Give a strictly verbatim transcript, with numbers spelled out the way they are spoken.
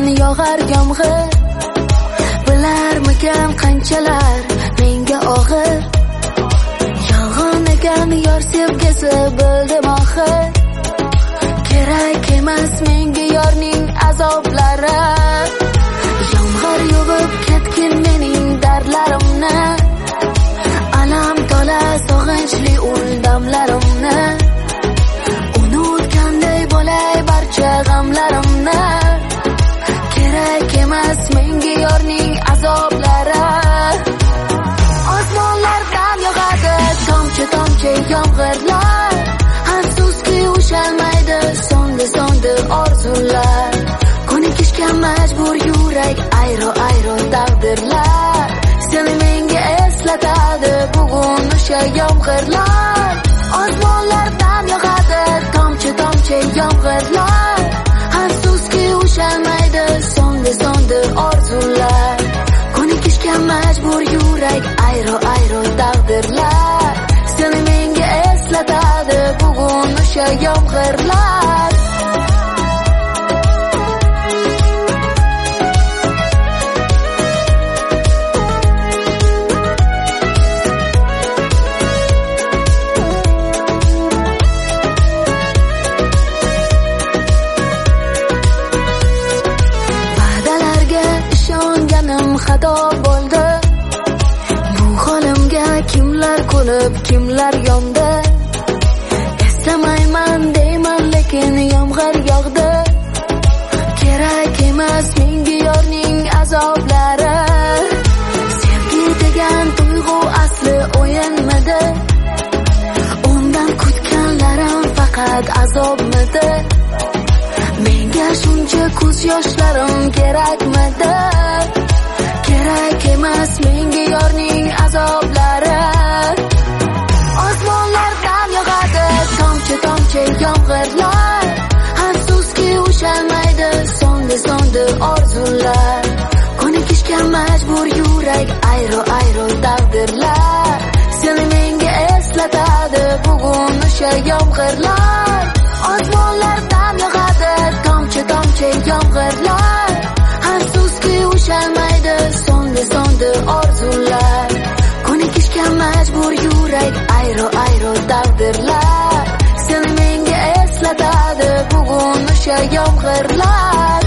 ekan yog'ar yomg'ir, bilarmikan qanchalar menga og'ir. Yolg'on ekan yor sevgisi bildim oxir, kerak emas menga yorning azoblari. Yomg'ir yuvib ketgin mening dardlarimni, alam tola sog'inchli ul damlarimni. Unutganday bo'lay barcha g'amlarimni, kerak emas menga yorning azoblari. Osmonlardan yog'adi tomchi tomchi yomg'irlar, afsuski ushalmaydi so'ndi so'ndi orzular. Ko'nikishga majbur yurak ayro ayro taqdirlar, seni menga eslatadi bugun o'sha yomg'irlar. Osmonlardan yog'adi tomchi tomchi yomg'irlar, afsuski ushalmaydi so'ndi so'ndi orzular. Ko'nikishga majbur yurak ayro ayro taqdirlar, seni menga eslatadi bugun o'sha yomg'irlar. Xato bo'ldi, bu holimga kimlar kulib kimlar yondi. Eslamayman deyman lekin yomg'ir yog'di, kerak emas menga yorning azoblari. Sevgi degan tuyg'u asli o'yinmidi, undan kutganlarim faqat azobmidi. Menga shuncha ko'z yoshlarim kerakmidi, kerak emas menga yorning azoblari. Osmonlardan yog'adi tomchi tomchi yomg'irlar, afsuski ushalmaydi so'ndi so'ndi orzular. Ko'nikishga majbur yurak ayro ayro taqdirlar, seni menga eslatadi bugun o'sha yomg'irlar. Osmonlardan yog'adi tomchi tomchi yomg'irlar, afsuski ushalmaydi so'ndi so'ndi orzular. Ko'nikishga majbur yurak ayro ayro taqdirlar, seni menga eslatadi bugun o'sha yomg'irlar.